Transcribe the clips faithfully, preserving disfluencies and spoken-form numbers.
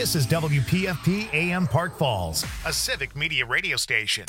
This is W P F P A M Park Falls, a civic media radio station.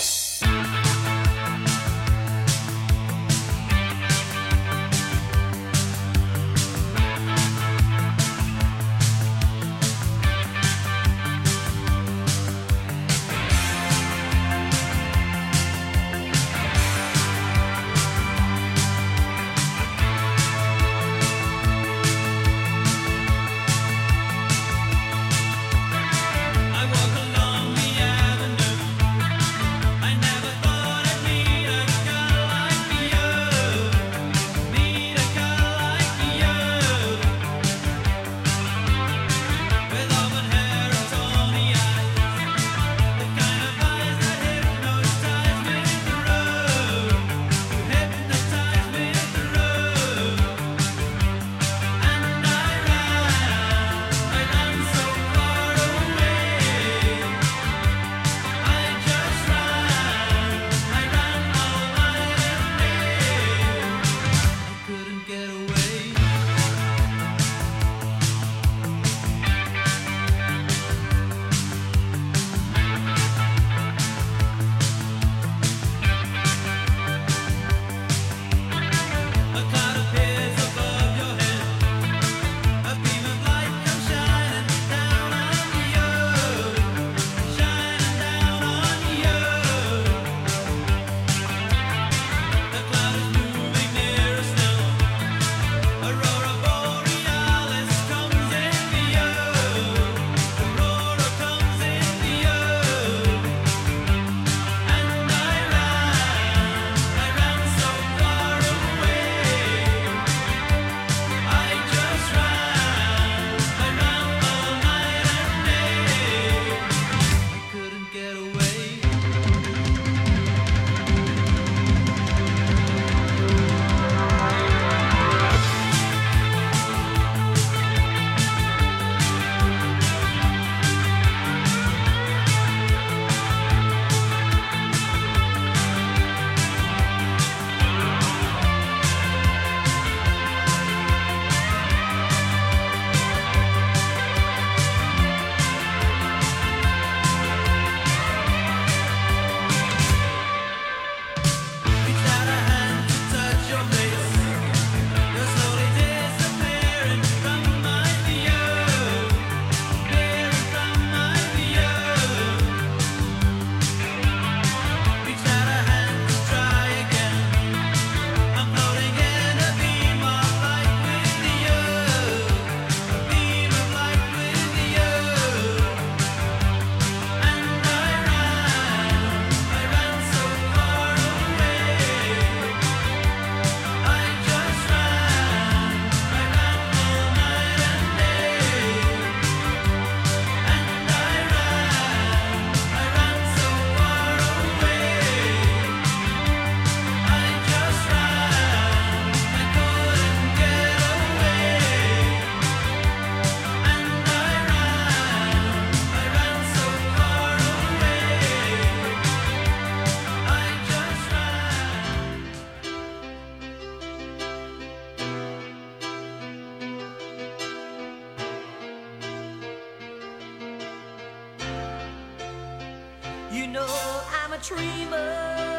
You know I'm a dreamer,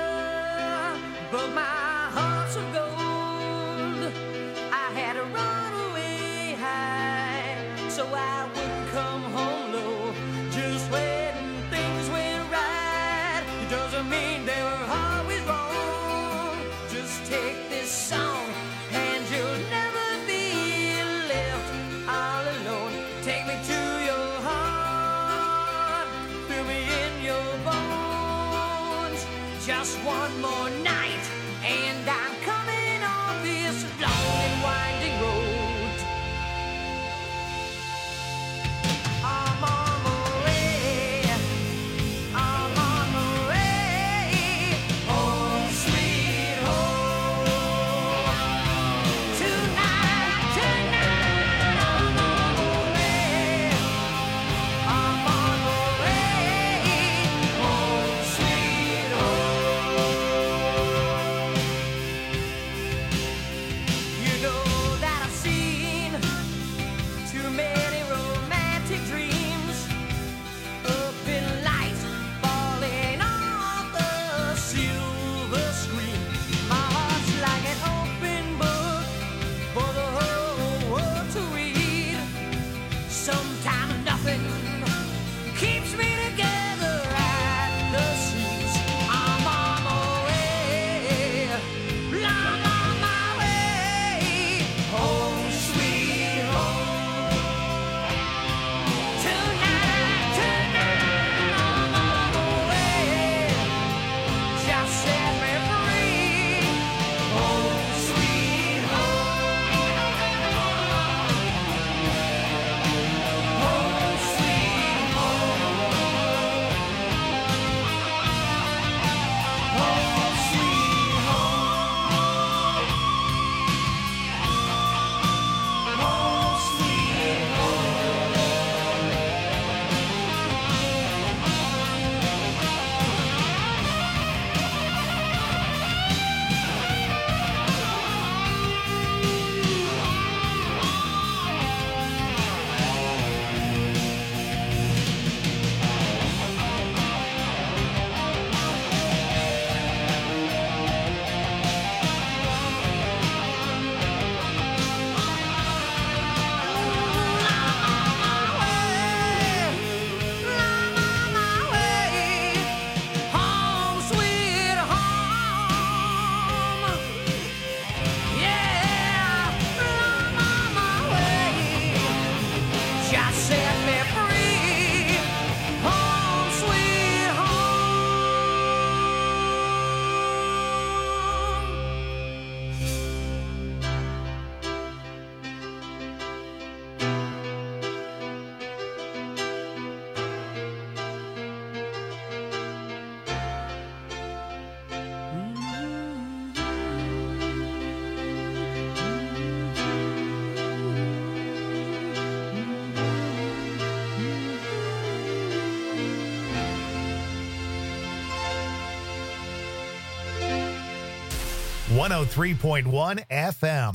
but my heart's of gold. I had to run away high, so I wouldn't come home low. Just when things went right, it doesn't mean they were always wrong. Just take this song, and you'll never be left all alone. Take me to your heart, fill me in your bones. Just one more night, and I'm coming on this long and winding road. I'm on my way, I'm on my way, home sweet home. Tonight, tonight, I'm on my way, I'm on my way, home sweet home. one oh three point one F M.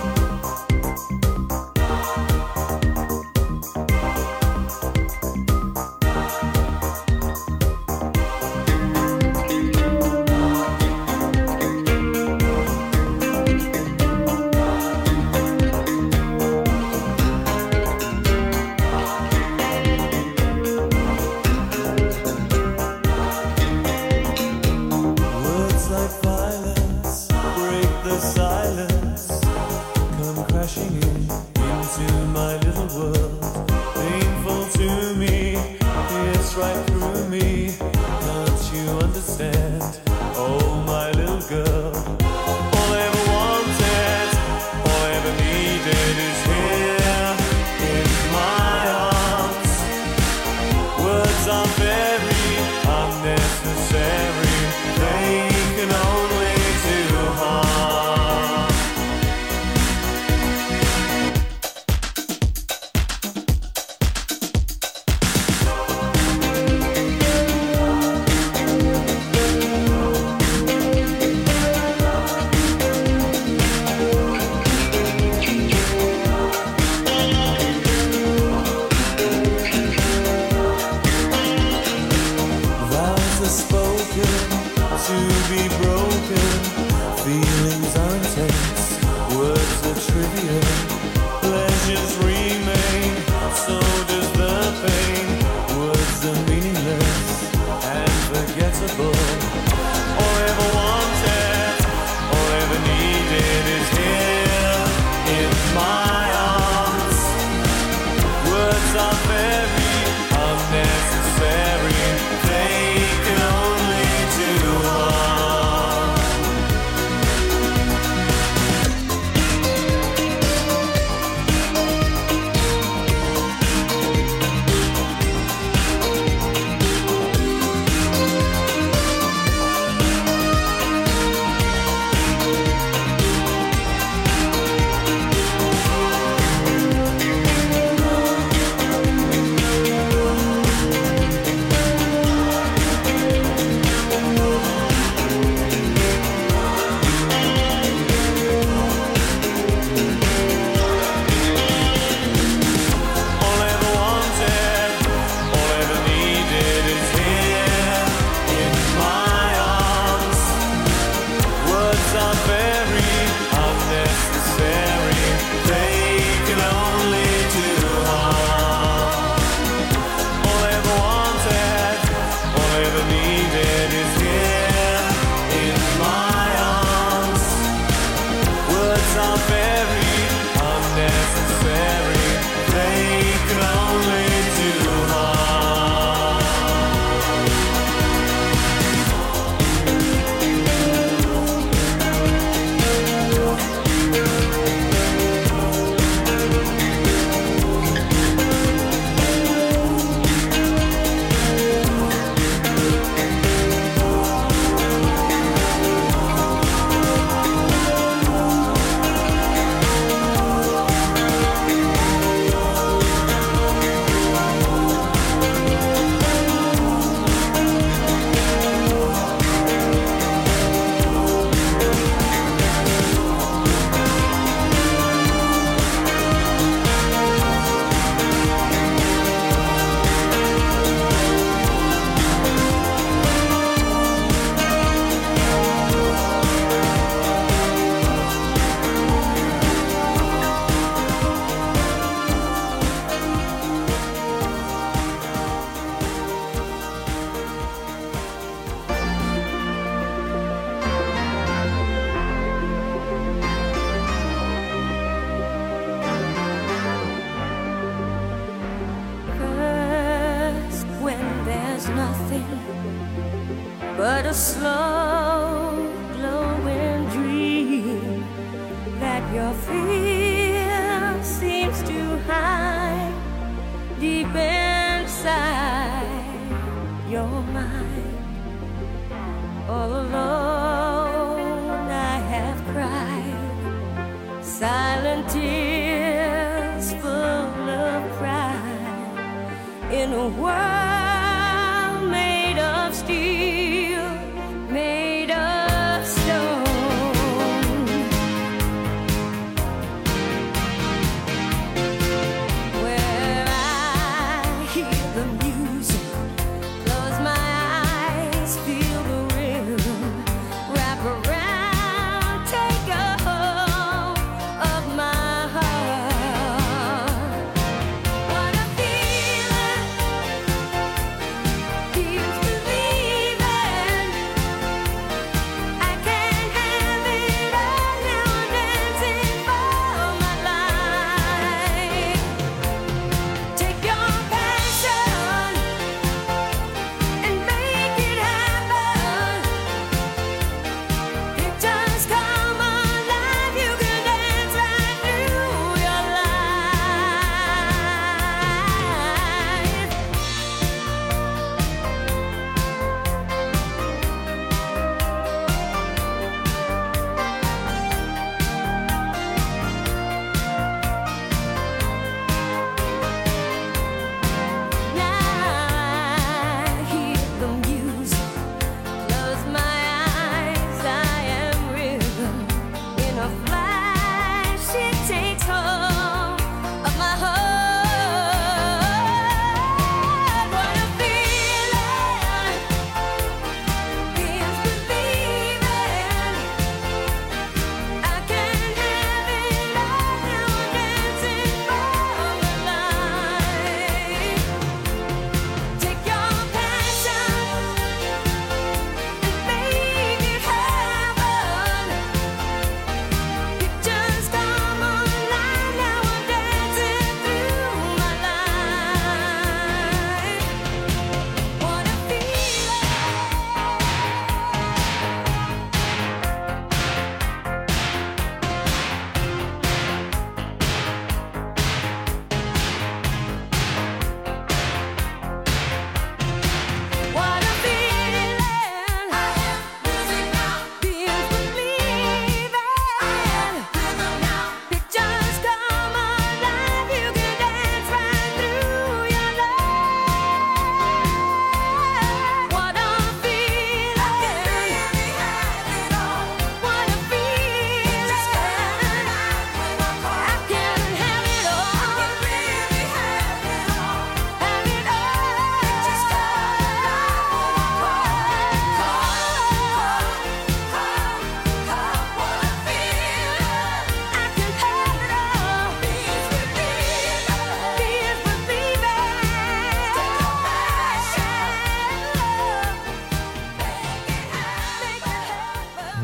but a slow glowing dream that your fear seems to hide deep inside your mind. All alone I have cried silent tears full of pride in a world made of steel, made of stone.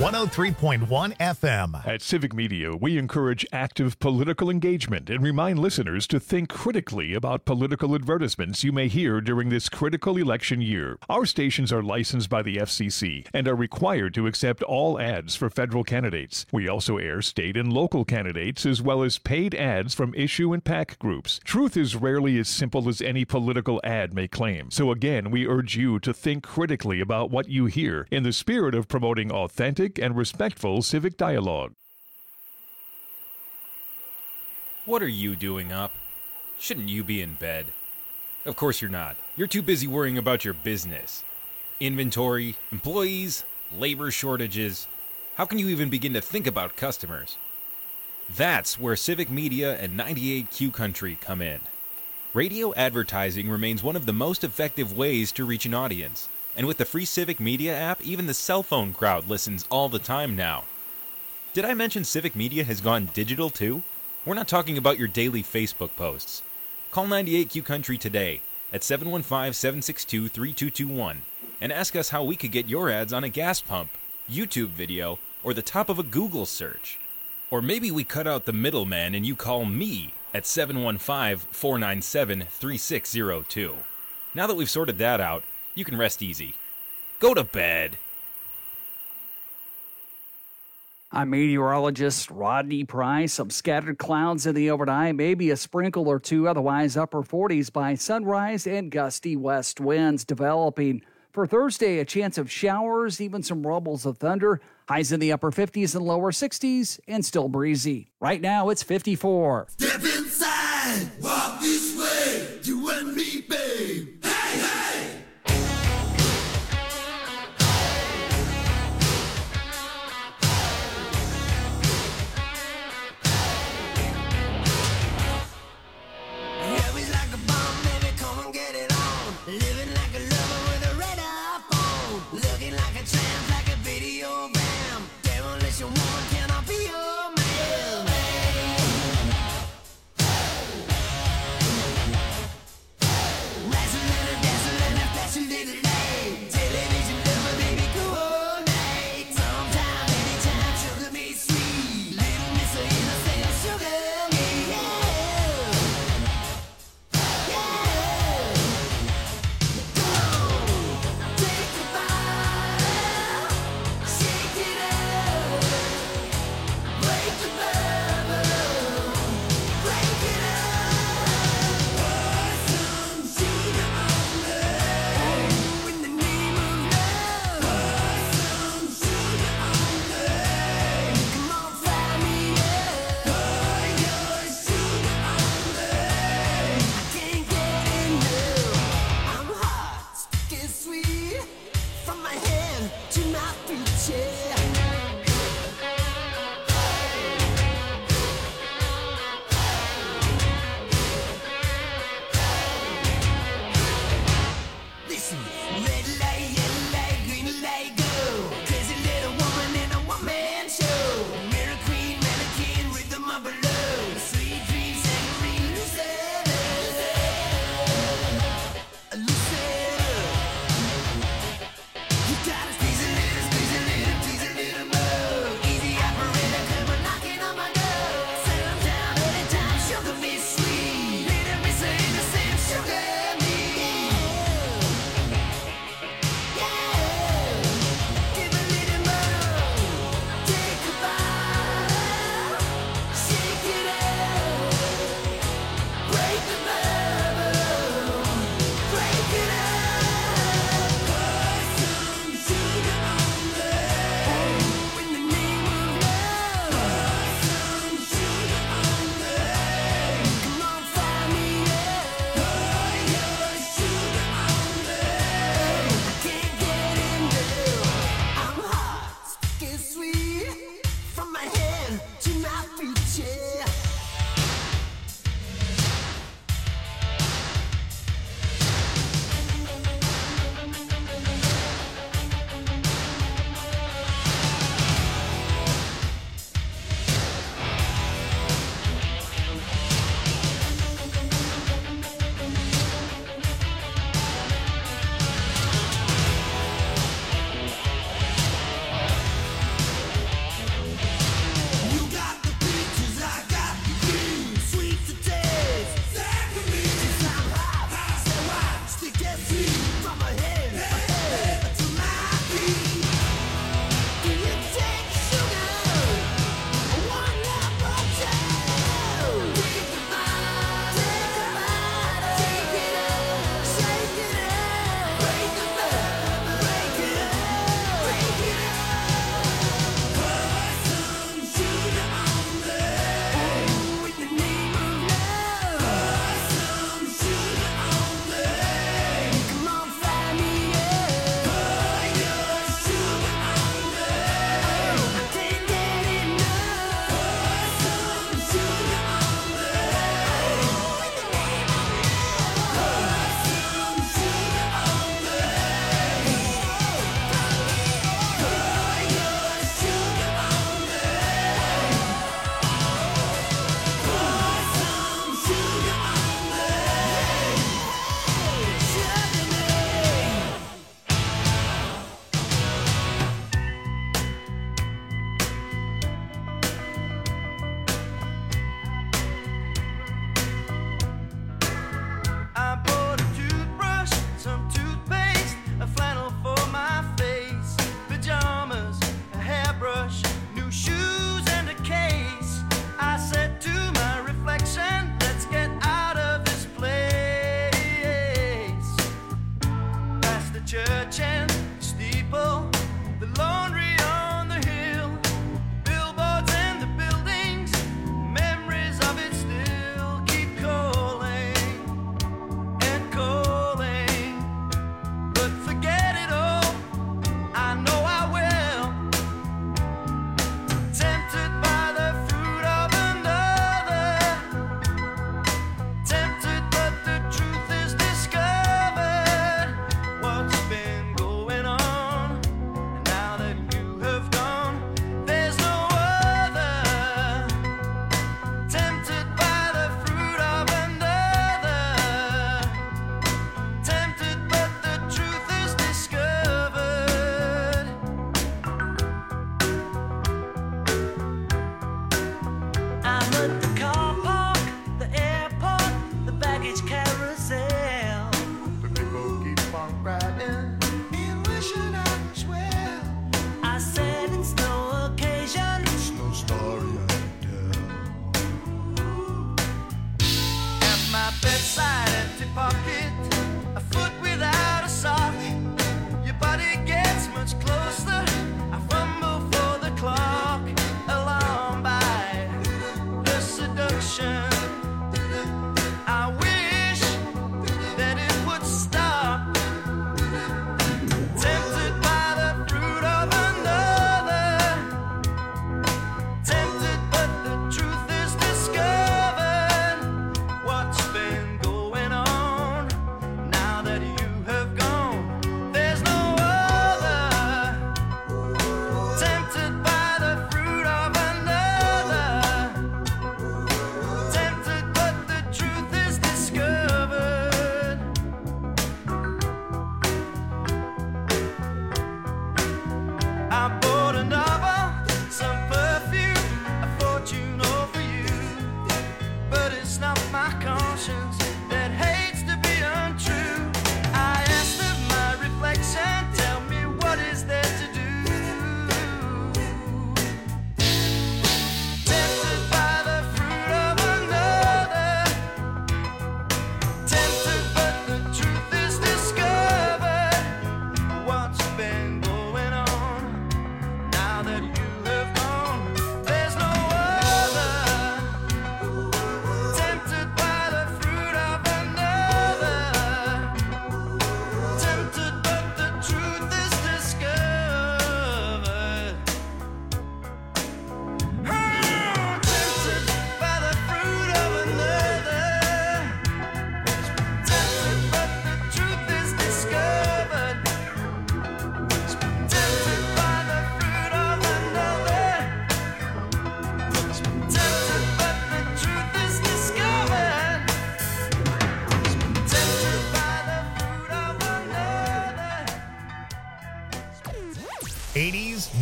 one oh three point one F M. At Civic Media, we encourage active political engagement and remind listeners to think critically about political advertisements you may hear during this critical election year. Our stations are licensed by the F C C and are required to accept all ads for federal candidates. We also air state and local candidates as well as paid ads from issue and PAC groups. Truth is rarely as simple as any political ad may claim. So again, we urge you to think critically about what you hear in the spirit of promoting authentic and respectful civic dialogue. What are you doing up? Shouldn't you be in bed? Of course you're not. You're too busy worrying about your business. Inventory, employees, labor shortages. How can you even begin to think about customers? That's where Civic Media and ninety-eight Q Country come in. Radio advertising remains one of the most effective ways to reach an audience. And with the free Civic Media app, even the cell phone crowd listens all the time now. Did I mention Civic Media has gone digital too? We're not talking about your daily Facebook posts. Call ninety-eight Q Country today at seven one five, seven six two, three two two one and ask us how we could get your ads on a gas pump, YouTube video, or the top of a Google search. Or maybe we cut out the middleman and you call me at seven one five, four nine seven, three six zero two. Now that we've sorted that out, you can rest easy. Go to bed. I'm meteorologist Rodney Price. Some scattered clouds in the overnight, maybe a sprinkle or two, otherwise upper forties by sunrise and gusty west winds developing. For Thursday, a chance of showers, even some rumbles of thunder. Highs in the upper fifties and lower sixties and still breezy. Right now, it's fifty-four. Step inside, walk this way, you and me, babe. Hey, hey!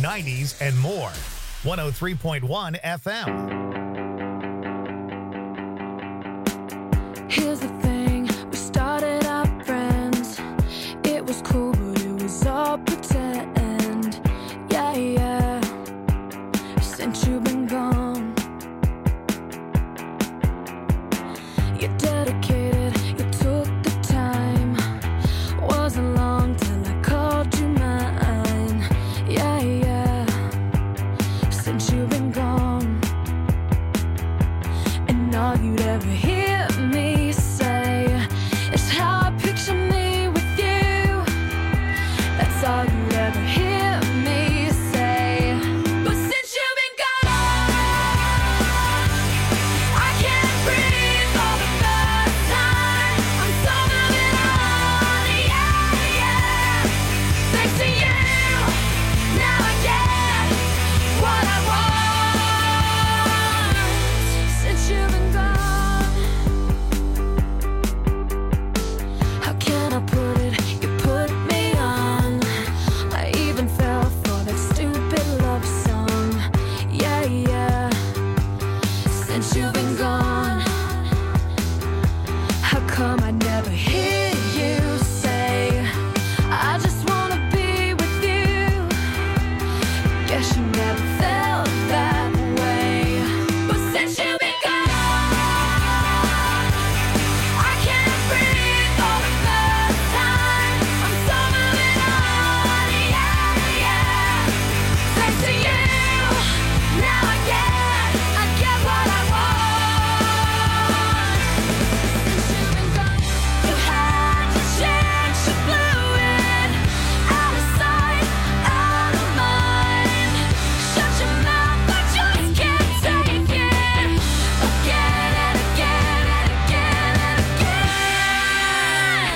nineties, and more. one oh three point one F M. Here's the thing, we started out friends. It was cool, but it was all pretend. Yeah, yeah, since you've been gone. You're dedicated, you took the time. Wasn't long till I called you mine. Yeah, yeah, since you've been gone. And all you'd ever hear me say is how I picture me with you. That's all you'd ever hear me say. But since you've been gone, I can't breathe for the first time. I'm so moving on, yeah, yeah. Thanks to you, now I get what I want. Since you've been gone, how can I put it? You put me on. I even fell for that stupid love song. Yeah, yeah. Since you've been gone, how come I never hear you say, I just wanna be with you? Guess you never felt that way. But since you've been gone, I can't breathe for the first time. I'm so moving on, yeah, yeah. Thanks to you, now I get, I get what I want. Since you've been gone, you had your chance, you blew it. Out of sight, out of mind. Shut your mouth, I just can't take it. Again and again and again and again.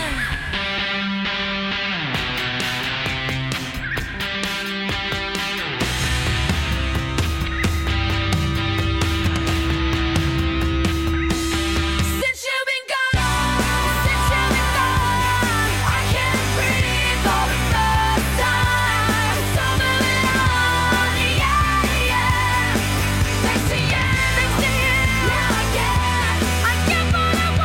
Since you've been gone, since you've been gone, I can't breathe for the first time. I'm so moving on, yeah, yeah. Thanks to you, thanks to you, now I get, I get what I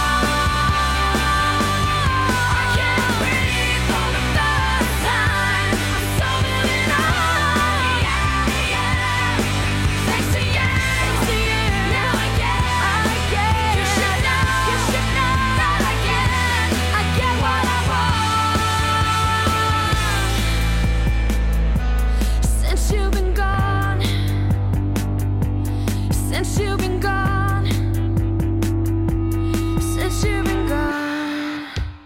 want. I can't breathe for the first time. I'm so moving on, yeah, yeah. Thanks to you, thanks to you, now I get, I get. You should know, you should know that I get, I get what I want. Since you've been gone, since you've been gone, since you've been gone.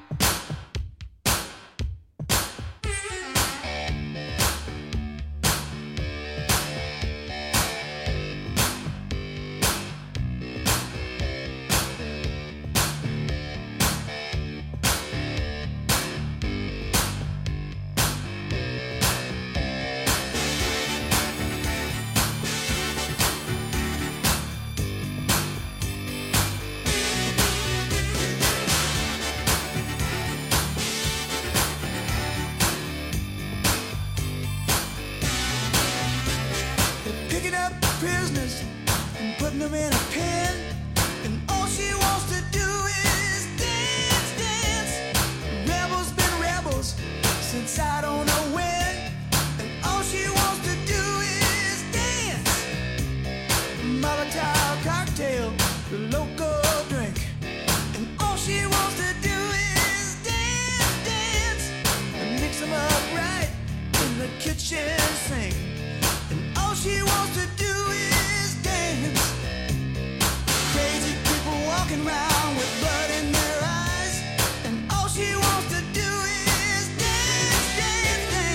Picking up prisoners and putting them in a pen, and all she wants to do is dance, dance. Rebels been rebels since I don't know when, and all she wants to do is dance. Molotov cocktail, the local drink, and all she wants to do is dance, dance, and mix them up right in the kitchen sink. And all she wants to do is dance. Crazy people walking around with blood in their eyes. And all she wants to do is dance, dance, dance.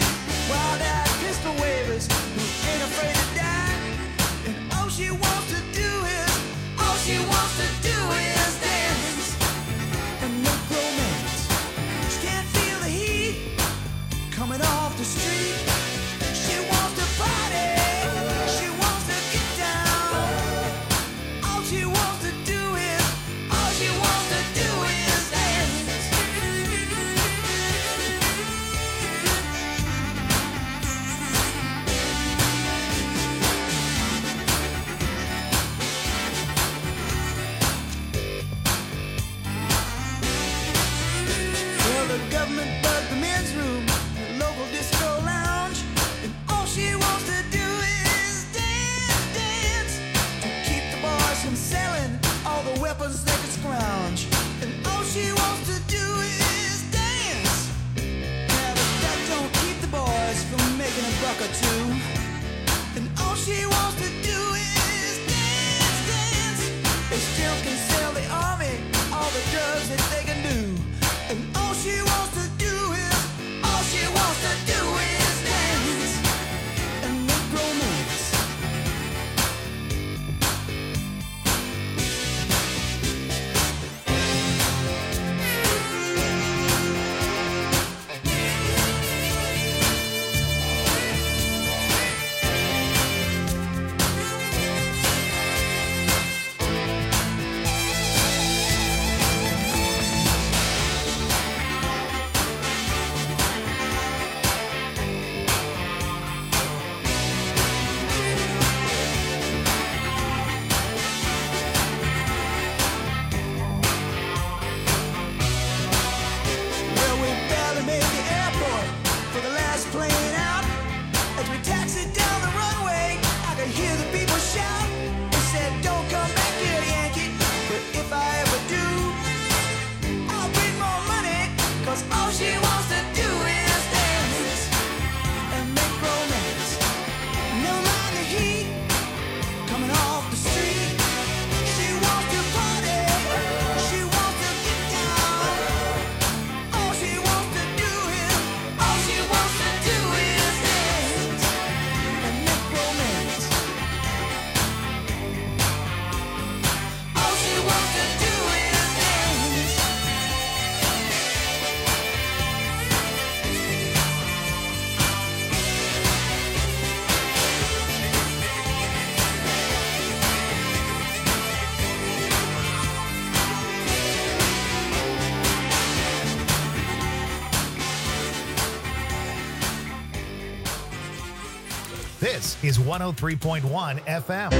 is one oh three point one F M.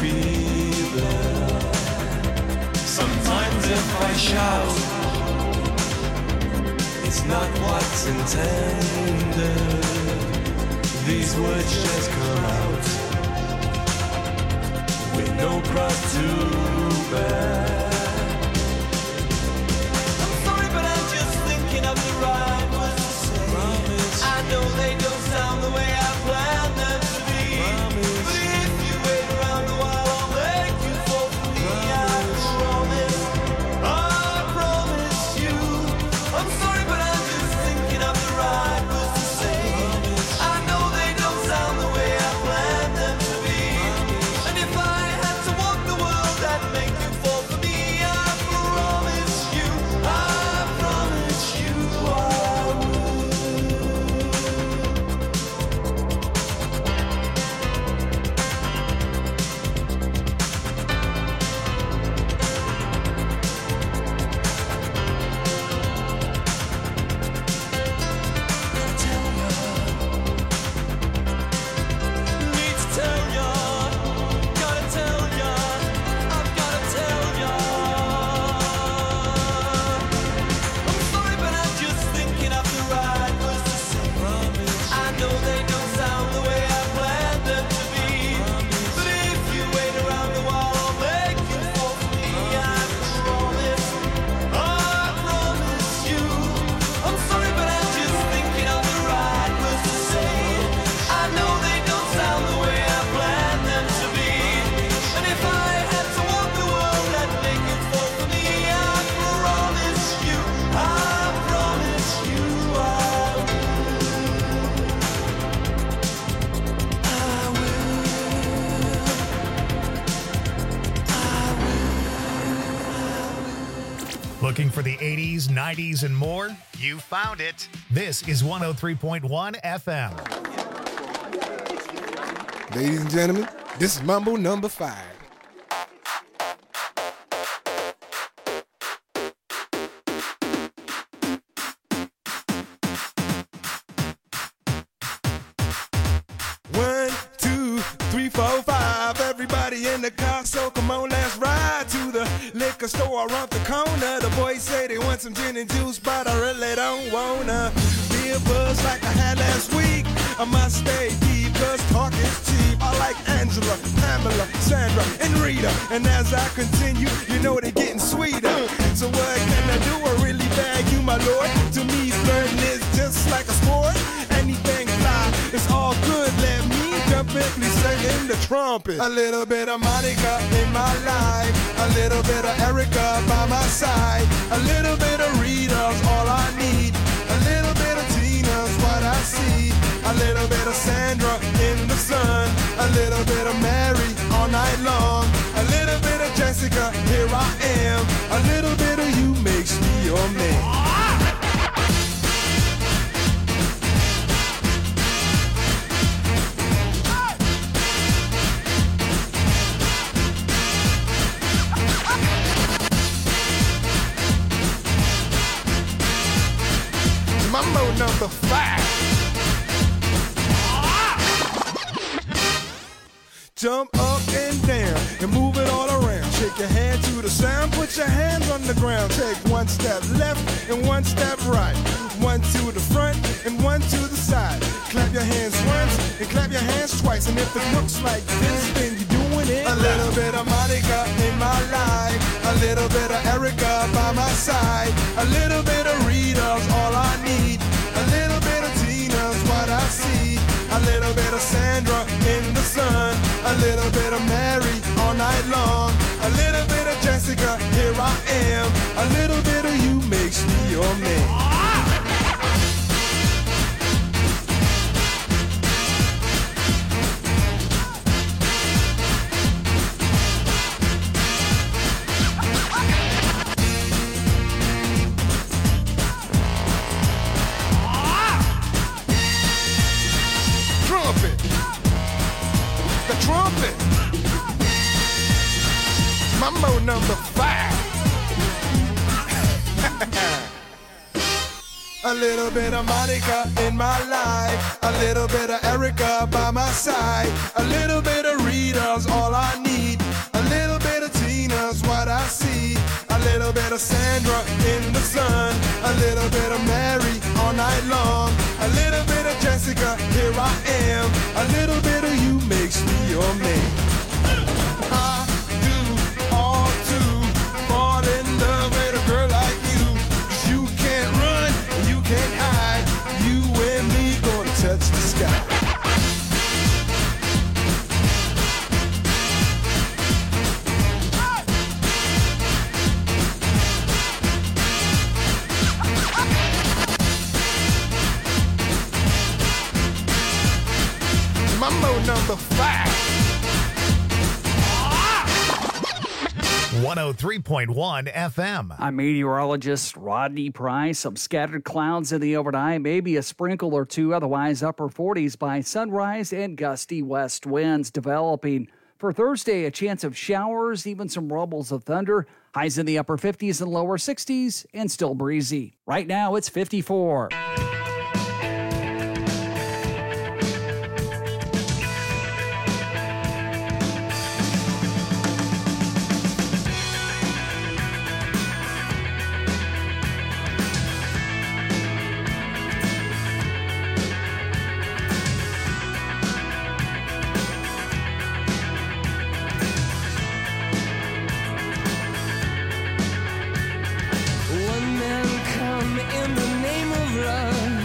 feeling. Sometimes if I shout, it's not what's intended. These words just come out with no cross to bear. I'm sorry, but I'm just thinking of the right words to say. Promise. I know they don't sound the way I planned them to be. Promise. But if you wait around a while, I'll make you fall for me. Promise. I promise. I promise you. I'm sorry, but I'm just thinking of the right words to say. Promise. I know they don't sound the way I planned them to be. Promise. And if I had to walk the world, I'd make you fall for me. I promise you. I promise you I will. Need to tell ya, gotta tell ya, I've gotta tell ya. I'm sorry, but I'm just thinking of the right words to say. Promise. I know they don't sound the way I planned them to be. Promise. But if you wait around a while, I'll make you fall for me. I promise. I promise you. I'm sorry, but I'm just thinking of the right words to say. I know they don't sound the way I planned them to be. And if I had to walk the world, I'd make it fall for me. I promise you. I promise you I Looking for the eighties, nineties, and more? You found it. This is one oh three point one F M. Ladies and gentlemen, this is Mambo number five. One, two, three, four, five. Everybody in the car, so come on, let's ride to the liquor store around the corner. The boys say they want some gin and juice, but I really don't wanna be a buzz like I had last week. I must stay deep, cause talk is cheap. I like Angela, Pamela, Sandra, and Rita. And as I continue, you know they're getting sweeter. So what can I do? I really bag you, my lord. To me, flirting is just like a sport. Anything fly, it's all good. Let me jump in, please sing in the trumpet. A little bit of Monica in my life, a little bit of Erica by my side, a little bit of Rita's all I need, a little bit of Tina's what I see, a little bit of Sandra in the sun, a little bit of Mary all night long, a little bit of Jessica, here I am, a little bit of you makes me your man. Mambo number five. Jump up and down and move it all around. Shake your hand to the sound, put your hands on the ground. Take one step left and one step right. One to the front and one to the side. Clap your hands once and clap your hands twice. And if it looks like this, then you're doing it. A little bit of Monica in my life, a little bit of Erica by my side, a little bit of Rita's all I need, a little bit of Tina's what I see, a little bit of Sandra in the sun, a little bit of Mary all night long, a little bit of Jessica, here I am, a little bit of you makes me your man. Trumpet. Mambo number five. A little bit of Monica in my life, a little bit of Erica by my side, a little bit of Rita's all I need, bit of Sandra in the sun, a little bit of Mary all night long, a little bit of Jessica, here I am, a little bit of you makes me your man. I do all to fall in love with a girl like you, 'cause you can't run and you can't hide, you and me gonna touch the sky. Mambo number five. one oh three point one F M. I'm meteorologist Rodney Price. Some scattered clouds in the overnight, maybe a sprinkle or two, otherwise upper forties by sunrise and gusty west winds developing. For Thursday, a chance of showers, even some rumbles of thunder. Highs in the upper fifties and lower sixties, and still breezy. Right now, it's fifty-four. One man come in the name of love.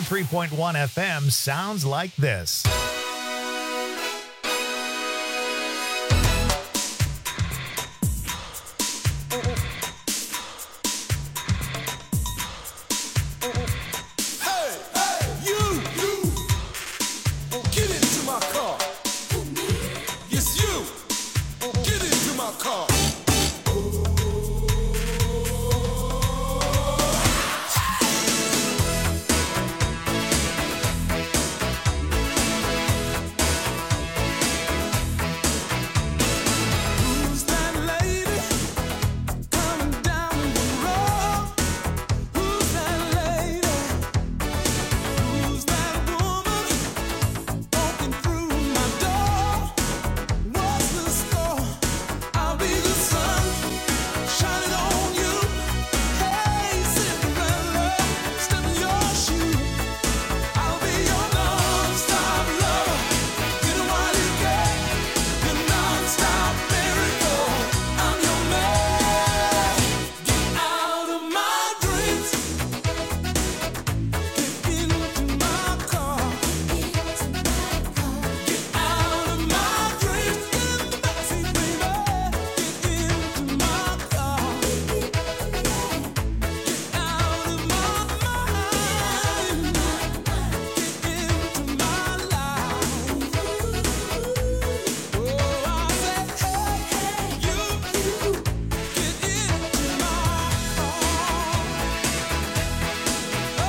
three point one F M sounds like this. Hey, hey, you, you, get into my car. Yes, you, get into my car. Who's that lady coming down the road? Who's that lady? Who's that woman walking through my door? What's the score? I'll be the sun shining on you. Hey, Cinderella, step in your shoe. I'll be your non-stop lover. Get it while you can. Your non-stop miracle. I'm your man. Get out of my dreams. Get into my car. Get out of my dreams. Get in the backseat, baby. Get into my car. Get out of my mind. Get into my life. Oh, I said, hey, you, get into my car. Oh,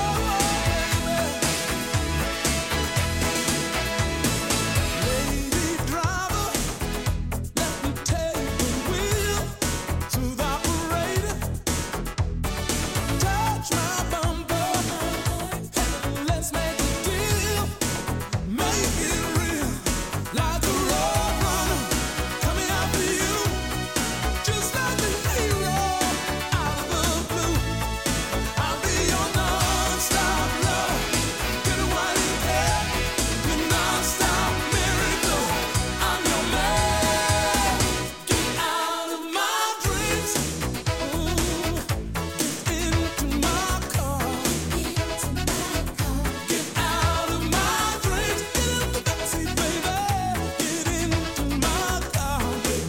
baby. Lady driver, let me take the wheel to the operator. Touch my bumper, let's make a deal. Make it real, like a road runner coming after you. Just like a hero out of the blue. I'll be your non-stop love. Get it while you can. Your non-stop miracle. I'm your man. Get out of my dreams. Ooh, get into my car. Get out of my dreams. Get in the backseat, baby. Get into my car. Get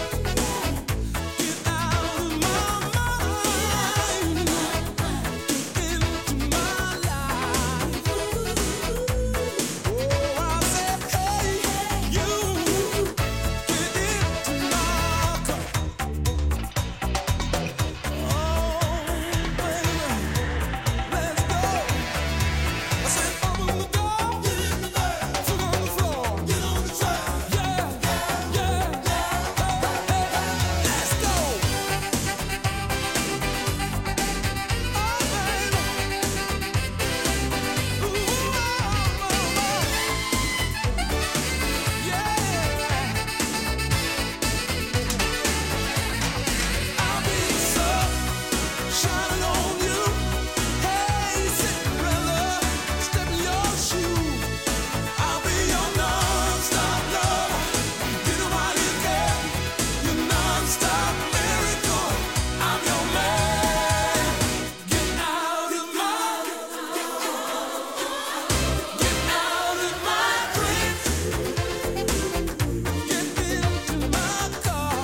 out of my mind. Get into my life. Oh, I said, hey, you, get into my car. Oh, baby, let's go. I said, open the door, get in the bed, foot on the floor, get on the track, yeah, yeah, let's go. Oh, baby, ooh, yeah. I'll be the sun shining on you. Hey, Cinderella, step in your shoe. I'll be your non-stop lover. Get it while you can. Your non-stop miracle. I'm your man. Get out of my, get out of my dreams. Get into my car.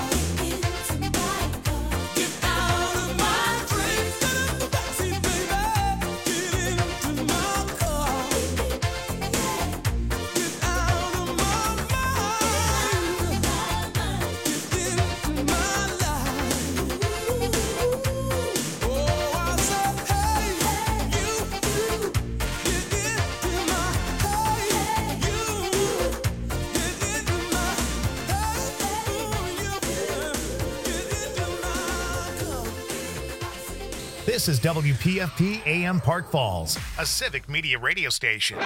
Get out of my dreams. Get in the backseat, baby. Get into my car. Get out of my mind. Get into my life. Oh, I said, hey, you, get into my, hey, you, get into my, hey, you, get into my car. This is W P F P A M Park Falls, a civic media radio station.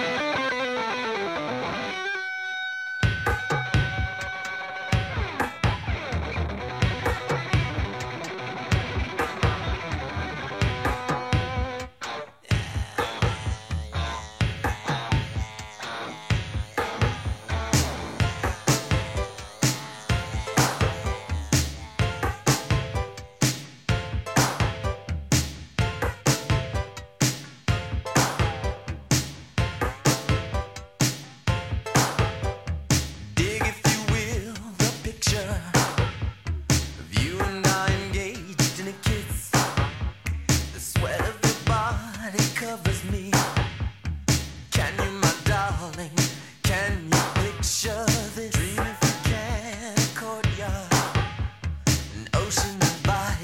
Shut